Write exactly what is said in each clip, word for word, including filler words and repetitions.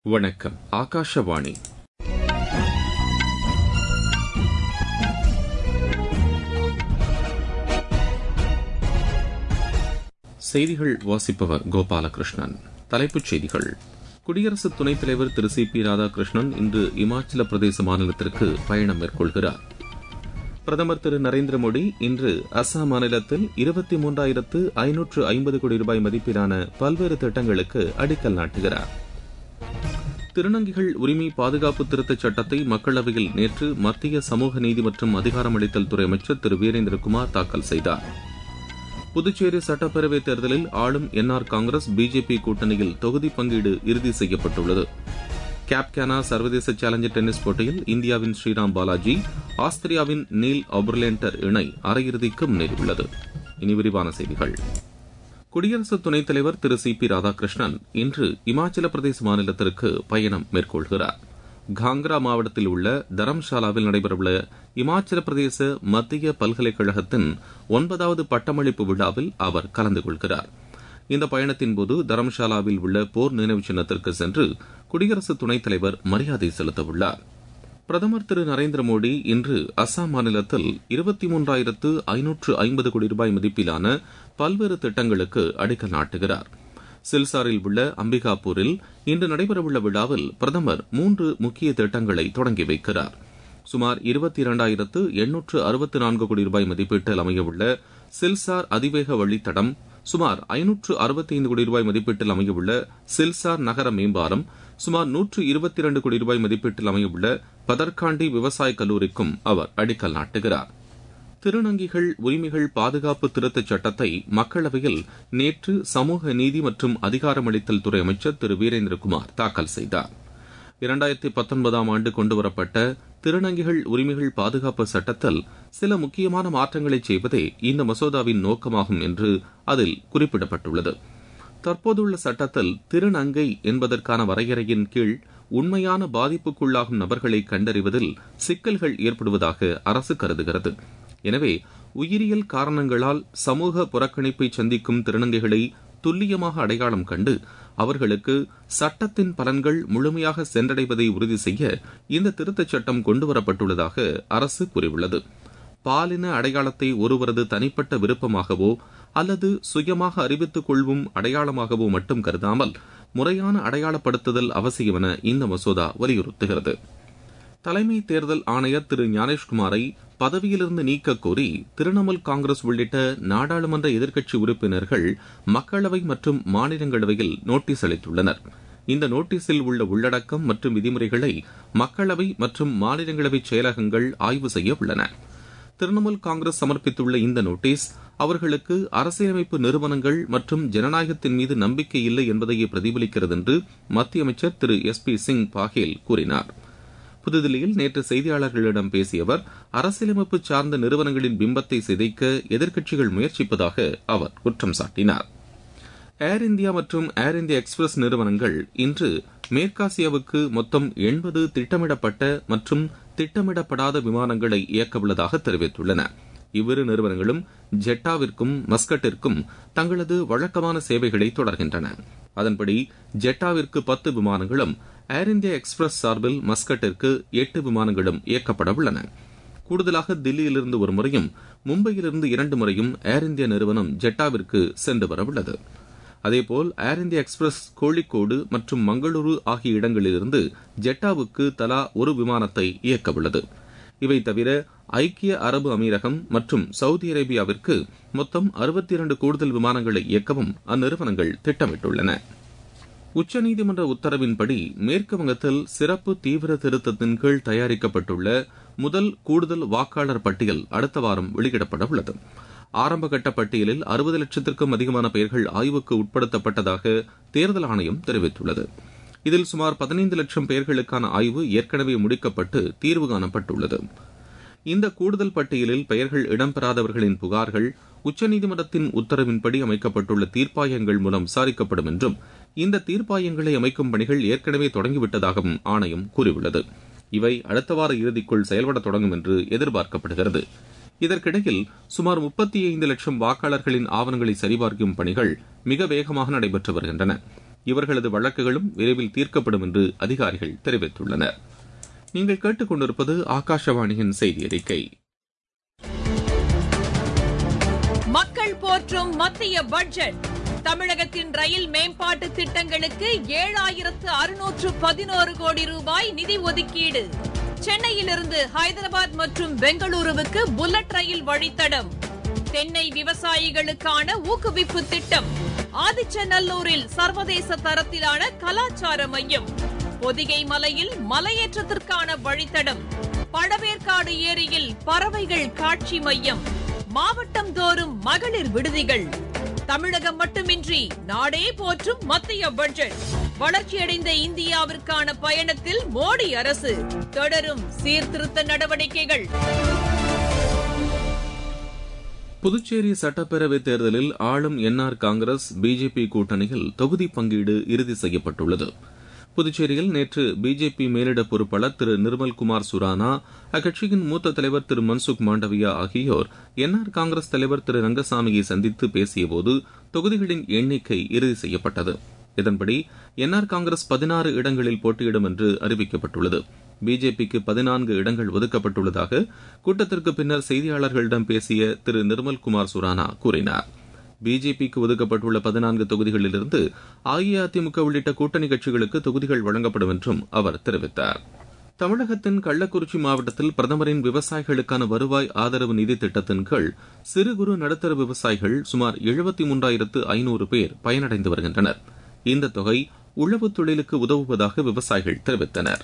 வணக்கம். ஆகாஷவாணி. செய்திகள் வாசிப்பவர் கோபாலகிருஷ்ணன். தலைப்புச் செய்திகள். குடியரசு துணைத் தலைவர் திரு சி பி ராதாகிருஷ்ணன் இன்று இமாச்சல பிரதேச மாநிலத்திற்கு பயணம் மேற்கொள்கிறார். பிரதமர் திரு நரேந்திர மோடி இன்று அசாம் மாநிலத்தில் இருபத்தி மூன்றாயிரத்து ஐநூற்று ஐம்பது கோடி ரூபாய் மதிப்பிலான பல்வேறு திட்டங்களுக்கு அடிக்கல் நாட்டுகிறார். திருநங்கைகள் உரிமை பாதுகாப்பு திருத்தச் சட்டத்தை மக்களவையில் நேற்று மத்திய சமூக நீதி மற்றும் அதிகாரமளித்தல் துறை அமைச்சர் திரு வீரேந்திரகுமார் தாக்கல் செய்தார். புதுச்சேரி சட்டப்பேரவைத் தேர்தலில் ஆளும் என் ஆர் காங்கிரஸ் பிஜேபி கூட்டணியில் தொகுதி பங்கீடு இறுதி செய்யப்பட்டுள்ளது. கேப்கானா சர்வதேச சேலஞ்சர் டென்னிஸ் போட்டியில் இந்தியாவின் ஸ்ரீராம் பாலாஜி, ஆஸ்திரியாவின் நீல் ஆபர்லேண்டர் இணை அரையிறுதிக்கு முன்னேறியுள்ளது. இனி விரிவான செய்திகள். குடியரசு துணைத் தலைவர் திரு சி பி ராதாகிருஷ்ணன் இன்று இமாச்சல பிரதேச மாநிலத்திற்கு பயணம் மேற்கொள்கிறார். காங்க்ரா மாவட்டத்தில் உள்ள தரம்ஷாலாவில் நடைபெறவுள்ள இமாச்சல பிரதேச மத்திய பல்கலைக்கழகத்தின் ஒன்பதாவது பட்டமளிப்பு விழாவில் அவர் கலந்து கொள்கிறார். இந்த பயணத்தின்போது தரம்ஷாலாவில் உள்ள போர் நினைவு சின்னத்திற்கு சென்று குடியரசு துணைத் தலைவர் மரியாதை செலுத்தவுள்ளார். பிரதமர் திரு நரேந்திர மோடி இன்று அசாம் மாநிலத்தில் இருபத்தி மூன்றாயிரத்து ஐநூற்று ஐம்பது கோடி ரூபாய் மதிப்பிலான பல்வேறு திட்டங்களுக்கு அடிக்கல் நாட்டுகிறார். சில்சாரில் உள்ள அம்பிகாபூரில் இன்று நடைபெறவுள்ள விழாவில் பிரதமர் மூன்று முக்கிய திட்டங்களை தொடங்கி வைக்கிறார். சுமார் இருபத்தி இரண்டாயிரத்து எண்ணூற்று அறுபத்தி நான்கு கோடி ரூபாய் மதிப்பீட்டில் அமையவுள்ள சில்சார் அதிவேக வழித்தடம், சுமார் ஐநூற்று அறுபத்தி ஐந்து கோடி ரூபாய் மதிப்பீட்டில் அமையவுள்ள சில்சார் நகர மேம்பாலம், சுமார் நூற்று இருபத்தி இரண்டு கோடி ரூபாய் மதிப்பீட்டில் அமையவுள்ள பதர்காண்டி விவசாய கல்லூரிக்கும் அவர் அடிக்கல் நாட்டுகிறார். திருநங்கைகள் உரிமைகள் பாதுகாப்பு திருத்தச் சட்டத்தை மக்களவையில் நேற்று சமூக நீதி மற்றும் அதிகாரமளித்தல் துறை அமைச்சர் திரு வீரேந்திரகுமார் தாக்கல் செய்தார். இரண்டாயிரத்தி பத்தொன்பதாம் ஆண்டு கொண்டுவரப்பட்ட திருநங்கைகள் உரிமைகள் பாதுகாப்பு சட்டத்தில் சில முக்கியமான மாற்றங்களை செய்வதே இந்த மசோதாவின் நோக்கமாகும் என்று அதில் குறிப்பிடப்பட்டுள்ளது. தற்போதுள்ள சட்டத்தில் திருநங்கை என்பதற்கான வரையறையின் கீழ் உண்மையான பாதிப்புக்குள்ளாகும் நபர்களை கண்டறிவதில் சிக்கல்கள் ஏற்படுவதாக அரசு கருதுகிறது. எனவே உயிரியல் காரணங்களால் சமூக புறக்கணிப்பை சந்திக்கும் திருநங்கைகளை துல்லியமாக அடையாளம் கண்டு அவர்களுக்கு சட்டத்தின் பலன்கள் முழுமையாக சென்றடைவதை உறுதி செய்ய இந்த திருத்தச் சட்டம் கொண்டுவரப்பட்டுள்ளதாக அரசு கூறியுள்ளது. பாலின அடையாளத்தை ஒருவரது தனிப்பட்ட விருப்பமாகவோ அல்லது சுயமாக அறிவித்துக் கொள்வும் அடையாளமாகவோ மட்டும் கருதாமல் முறையான அடையாளப்படுத்துதல் அவசியம் என இந்த மசோதா வலியுறுத்துகிறது. தலைமை தேர்தல் ஆணையர் திரு ஞானேஷ்குமாரை பதவியிலிருந்து நீக்க கோரி திரிணாமுல் காங்கிரஸ் உள்ளிட்ட நாடாளுமன்ற எதிர்க்கட்சி உறுப்பினர்கள் மக்களவை மற்றும் மாநிலங்களவையில் நோட்டீஸ் அளித்துள்ளனர். இந்த நோட்டீஸில் உள்ள உள்ளடக்கம் மற்றும் விதிமுறைகளை மக்களவை மற்றும் மாநிலங்களவை செயலகங்கள் ஆய்வு செய்ய உள்ளன. திரிணாமுல் காங்கிரஸ் சமர்ப்பித்துள்ள இந்த நோட்டீஸ் அவர்களுக்கு அரசியலமைப்பு நிறுவனங்கள் மற்றும் ஜனநாயகத்தின் மீது நம்பிக்கை இல்லை என்பதையே பிரதிபலிக்கிறது என்று மத்திய அமைச்சர் திரு எஸ் பி சிங் பாஹேல் கூறினார். புதுதில்லியில் நேற்று செய்தியாளர்களிடம் பேசிய அவர், அரசியலமைப்பு சார்ந்த நிறுவனங்களின் பிம்பத்தை சிதைக்க எதிர்க்கட்சிகள் முயற்சிப்பதாக அவர் குற்றம் சாட்டினார். ஏர் இந்தியா மற்றும் ஏர் இந்தியா எக்ஸ்பிரஸ் நிறுவனங்கள் இன்று மேற்காசியாவுக்கு மொத்தம் எண்பது திட்டமிடப்பட்ட மற்றும் திட்டமிடப்படாத விமானங்களை இயக்கவுள்ளதாக தெரிவித்துள்ளன. இவ்விரு நிறுவனங்களும் ஜெட்டாவிற்கும் மஸ்கட்டிற்கும் தங்களது வழக்கமான சேவைகளை தொடர்கின்றன. அதன்படி ஜெட்டாவிற்கு பத்து விமானங்களும் ஏர் இந்தியா எக்ஸ்பிரஸ் சார்பில் மஸ்கட்டிற்கு எட்டு விமானங்களும் இயக்கப்பட உள்ளன. கூடுதலாக தில்லியிலிருந்து ஒரு முறையும் மும்பையிலிருந்து இரண்டு முறையும் ஏர் இந்தியா நிறுவனம் ஜெட்டாவிற்கு சென்று வரவுள்ளது. அதேபோல் ஏர் இந்தியா எக்ஸ்பிரஸ் கோழிக்கோடு மற்றும் மங்களூரு ஆகிய இடங்களிலிருந்து ஜெட்டாவுக்கு தலா ஒரு விமானத்தை இயக்கவுள்ளது. இவை தவிர ஐக்கிய அரபு அமீரகம் மற்றும் சவுதி அரேபியாவிற்கு மொத்தம் அறுபத்தி இரண்டு கூடுதல் விமானங்களை இயக்கவும் அந்நிறுவனங்கள் திட்டமிட்டுள்ளன. உச்சநீதிமன்ற உத்தரவின்படி மேற்குவங்கத்தில் சிறப்பு தீவிர திருத்தத்தின் கீழ் தயாரிக்கப்பட்டுள்ள முதல் கூடுதல் வாக்காளர் பட்டியல் அடுத்த வாரம் வெளியிடப்பட உள்ளது. ஆரம்பகட்ட பட்டியலில் அறுபது லட்சத்திற்கும் அதிகமான பெயர்கள் ஆய்வுக்கு உட்படுத்தப்பட்டதாக தேர்தல் ஆணையம் தெரிவித்துள்ளது. இதில் சுமார் பதினைந்து லட்சம் பெயர்களுக்கான ஆய்வு ஏற்கனவே முடிக்கப்பட்டு தீர்வு காணப்பட்டுள்ளது. இந்த கூடுதல் பட்டியலில் பெயர்கள் இடம்பெறாதவர்களின் புகார்கள் உச்சநீதிமன்றத்தின் உத்தரவின்படி அமைக்கப்பட்டுள்ள தீர்ப்பாயங்கள் மூலம் விசாரிக்கப்படும் என்றும், இந்த தீர்ப்பாயங்களை அமைக்கும் பணிகள் ஏற்கனவே தொடங்கிவிட்டதாகவும் ஆணையம் கூறியுள்ளது. இவை அடுத்த வார இறுதிக்குள் செயல்பட தொடங்கும் என்று எதிர்பார்க்கப்படுகிறது. இதற்கிடையில் சுமார் முப்பத்தி ஐந்து லட்சம் வாக்காளர்களின் ஆவணங்களை சரிபார்க்கும் பணிகள் மிக வேகமாக நடைபெற்று வருகின்றன. இவர்களது வழக்குகளும் விரைவில் தீர்க்கப்படும் என்று அதிகாரிகள் தெரிவித்துள்ளனர். நீங்கள் கேட்டுக் கொண்டிருப்பது ஆகாஷவாணியின் செய்தி அறிக்கை. மக்கள் போற்றும் மத்திய பட்ஜெட். தமிழகத்தின் ரயில் மேம்பாட்டு திட்டங்களுக்கு ஏழாயிரத்து அறுநூற்று பதினோரு கோடி ரூபாய் நிதி ஒதுக்கீடு. சென்னையிலிருந்து ஹைதராபாத் மற்றும் பெங்களூருவுக்கு புல்லட் ரயில் வழித்தடம். தென்னை விவசாயிகளுக்கான ஊக்குவிப்பு திட்டம். ஆதிச்சநல்லூரில் சர்வதேச தரத்திலான கலாச்சார மையம். பொதிகை மலையில் மலையேற்றத்திற்கான வழித்தடம். பழவேற்காடு ஏரியில் பறவைகள் காட்சி மையம். மாவட்டம் தோறும் மகளிர் விடுதிகள். தமிழகம் மட்டுமின்றி நாடே போற்றும் மத்திய பட்ஜெட். வளர்ச்சியடைந்த இந்தியாவிற்கான பயணத்தில் மோடி அரசு தொடரும் சீர்திருத்த நடவடிக்கைகள். புதுச்சேரி சட்டப்பேரவைத் தேர்தலில் ஆளும் என்ஆர் காங்கிரஸ் பிஜேபி கூட்டணியில் தொகுதி பங்கீடு இறுதி செய்யப்பட்டுள்ளது. புதுச்சேரியில் நேற்று பிஜேபி மேலிட பொறுப்பாளர் திரு நிர்மல்குமார் சுரானா, அக்கட்சியின் மூத்த தலைவர் திரு மன்சுக் மாண்டவியா ஆகியோர் என்ஆர் காங்கிரஸ் தலைவர் திரு ரங்கசாமியை சந்தித்து பேசியபோது தொகுதிகளின் எண்ணிக்கை இறுதி செய்யப்பட்டது. இதன்படி என்ஆர் காங்கிரஸ் பதினாறு இடங்களில் போட்டியிடும் என்று அறிவிக்கப்பட்டுள்ளது. பிஜேபிக்கு பதினான்கு இடங்கள் ஒதுக்கப்பட்டுள்ளதாக கூட்டத்திற்கு பின்னர் செய்தியாளர்களிடம் பேசிய திரு நிர்மல்குமார் சுரானா கூறினார். பிஜேபிக்கு ஒதுக்கப்பட்டுள்ள பதினான்கு தொகுதிகளிலிருந்து அஇஅதிமுக உள்ளிட்ட கூட்டணி கட்சிகளுக்கு தொகுதிகள் வழங்கப்படும் என்றும் அவர் தெரிவித்தார். தமிழகத்தின் கள்ளக்குறிச்சி மாவட்டத்தில் பிரதமரின் விவசாயிகளுக்கான வருவாய் ஆதரவு நிதி திட்டத்தின் கீழ் சிறு குறு நடுத்தர விவசாயிகள் சுமார் எழுபத்தி மூன்றாயிரத்து ஐநூறு பேர் பயனடைந்து வருகின்றனர். இந்த தொகை உழவு தொழிலுக்கு உதவுவதாக விவசாயிகள் தெரிவித்தனர்.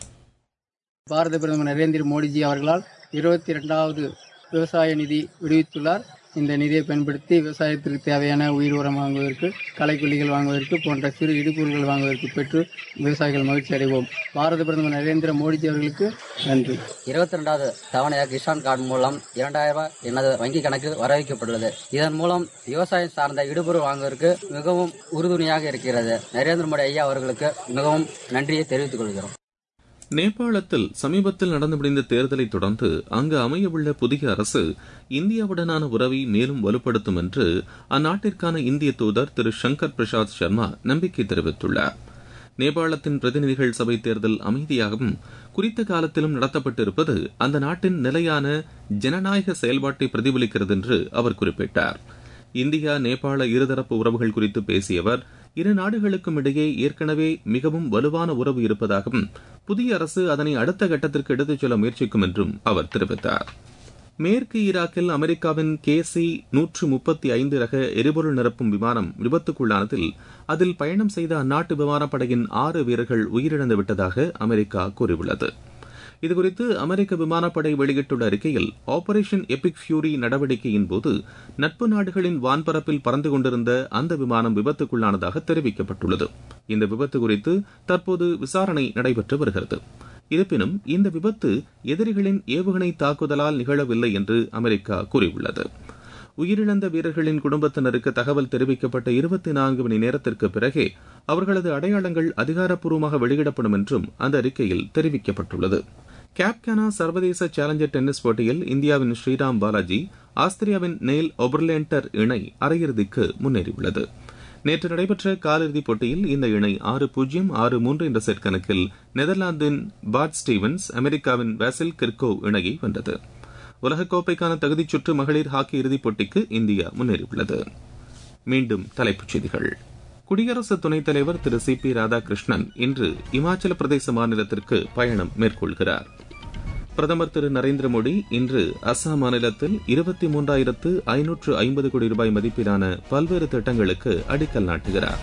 பாரத பிரதமர் நரேந்திர மோடிஜி அவர்களால் இருபத்தி இரண்டாவது விவசாய நிதி விடுவித்துள்ளார். இந்த நிதியை பயன்படுத்தி விவசாயத்திற்கு தேவையான உயிர் உரம் வாங்குவதற்கு, களைக்கொல்லிகள் வாங்குவதற்கு போன்ற சிறு இடுபொருட்கள் வாங்குவதற்கு பெற்று விவசாயிகள் மகிழ்ச்சி அடைவோம். பாரத பிரதமர் நரேந்திர மோடிஜி அவர்களுக்கு நன்றி. இருபத்தி ரெண்டாவது தவணையாக கிசான் கார்டு மூலம் இரண்டாயிரம் ரூபாய் எனது வங்கி கணக்கில் வரவைக்கப்பட்டுள்ளது. இதன் மூலம் விவசாயம் சார்ந்த இடுபொருள் வாங்குவதற்கு மிகவும் உறுதுணையாக இருக்கிறது. நரேந்திர மோடி ஐயா அவர்களுக்கு மிகவும் நன்றியை தெரிவித்துக் கொள்கிறோம். நேபாளத்தில் சமீபத்தில் நடந்து முடிந்த தேர்தலை தொடர்ந்து அங்கு அமையவுள்ள புதிய அரசு இந்தியாவுடனான உறவை மேலும் வலுப்படுத்தும் என்று அந்நாட்டிற்கான இந்திய தூதர் திரு சங்கர் பிரசாத் சர்மா நம்பிக்கை தெரிவித்துள்ளார். நேபாளத்தின் பிரதிநிதிகள் சபை தேர்தல் அமைதியாகவும் குறித்த காலத்திலும் நடத்தப்பட்டிருப்பது அந்த நாட்டின் நிலையான ஜனநாயக செயல்பாட்டை பிரதிபலிக்கிறது என்று அவர் குறிப்பிட்டார். இந்தியா நேபாள இருதரப்பு உறவுகள் குறித்து பேசிய அவர், இரு நாடுகளுக்கும் இடையே ஏற்கனவே மிகவும் வலுவான உறவு இருப்பதாகவும் புதிய அரசு அதனை அடுத்த கட்டத்திற்கு எடுத்துச் செல்ல முயற்சிக்கும் என்றும் அவர் தெரிவித்தார். மேற்கு ஈராக்கில் அமெரிக்காவின் கே சி நூற்று முப்பத்தி ஐந்து ரக எரிபொருள் நிரப்பும் விமானம் விபத்துக்குள்ளானதில் அதில் பயணம் செய்த அந்நாட்டு விமானப்படையின் ஆறு வீரர்கள் உயிரிழந்து விட்டதாக அமெரிக்கா கூறியுள்ளது. இதுகுறித்து அமெரிக்க விமானப்படை வெளியிட்டுள்ள அறிக்கையில், ஆபரேஷன் எபிக் ஃபியூரி நடவடிக்கையின் போது நட்பு நாடுகளின் வான்பரப்பில் பறந்து கொண்டிருந்த அந்த விமானம் விபத்துக்குள்ளானதாக தெரிவிக்கப்பட்டுள்ளது. இந்த விபத்து குறித்து தற்போது விசாரணை நடைபெற்று வருகிறது. இருப்பினும் இந்த விபத்து எதிரிகளின் ஏவுகணை தாக்குதலால் நிகழவில்லை என்று அமெரிக்கா கூறியுள்ளது. உயிரிழந்த வீரர்களின் குடும்பத்தினருக்கு தகவல் தெரிவிக்கப்பட்ட இருபத்தி நான்கு மணி நேரத்திற்கு பிறகே அவர்களது அடையாளங்கள் அதிகாரப்பூர்வமாக வெளியிடப்படும் என்றும் அந்த அறிக்கையில் தெரிவிக்கப்பட்டுள்ளது. கேப்கானா சர்வதேச சேலஞ்சர் டென்னிஸ் போட்டியில் இந்தியாவின் ஸ்ரீராம் பாலாஜி ஆஸ்திரியாவின் நெயில் ஒபர்லேண்டர் இணை அரையிறுதிக்கு முன்னேறியுள்ளது. நேற்று நடைபெற்ற காலிறுதிப் போட்டியில் இந்த இணை ஆறு பூஜ்ஜியம் ஆறு மூன்று என்ற செட் கணக்கில் நெதர்லாந்தின் பாட் ஸ்டீவன்ஸ் அமெரிக்காவின் வாசில் கிர்கோவ் இணையை வென்றது. உலகக்கோப்பைக்கான தகுதிச் சுற்று மகளிர் ஹாக்கி இறுதிப் போட்டிக்கு இந்தியா முன்னேறியுள்ளது. மீண்டும் தலைப்புச் செய்திகள். குடியரசு துணைத் தலைவர் திரு சி பி ராதாகிருஷ்ணன் இன்று இமாச்சல பிரதேச மாநிலத்திற்கு பயணம் மேற்கொள்கிறார். பிரதமர் திரு நரேந்திர மோடி இன்று அசாம் மாநிலத்தில் இருபத்தி மூன்றாயிரத்து ஐநூற்று ஐம்பது கோடி ரூபாய் மதிப்பிலான பல்வேறு திட்டங்களுக்கு அடிக்கல் நாட்டுகிறார்.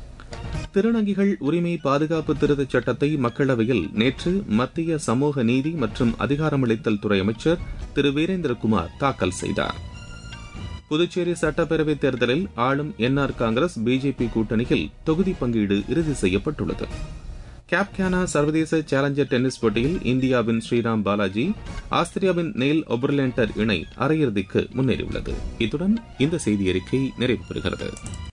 திருநங்கைகள் உரிமை பாதுகாப்பு திருத்தச் சட்டத்தை மக்களவையில் நேற்று மத்திய சமூக நீதி மற்றும் அதிகாரமளித்தல் துறை அமைச்சர் திரு வீரேந்திரகுமார் தாக்கல் செய்தார். புதுச்சேரி சட்டப்பேரவைத் தேர்தலில் ஆளும் என்ஆர் காங்கிரஸ் பிஜேபி கூட்டணியில் தொகுதி பங்கீடு இறுதி செய்யப்பட்டுள்ளது. கேப்கானா சர்வதேச சேலஞ்சர் டென்னிஸ் போட்டியில் இந்தியாவின் ஸ்ரீராம் பாலாஜி ஆஸ்திரியாவின் நெயில் ஒபர்லேண்டர் இணை அரையிறுதிக்கு முன்னேறியுள்ளது. இத்துடன் இந்த செய்தி அறிக்கை நிறைவு பெறுகிறது.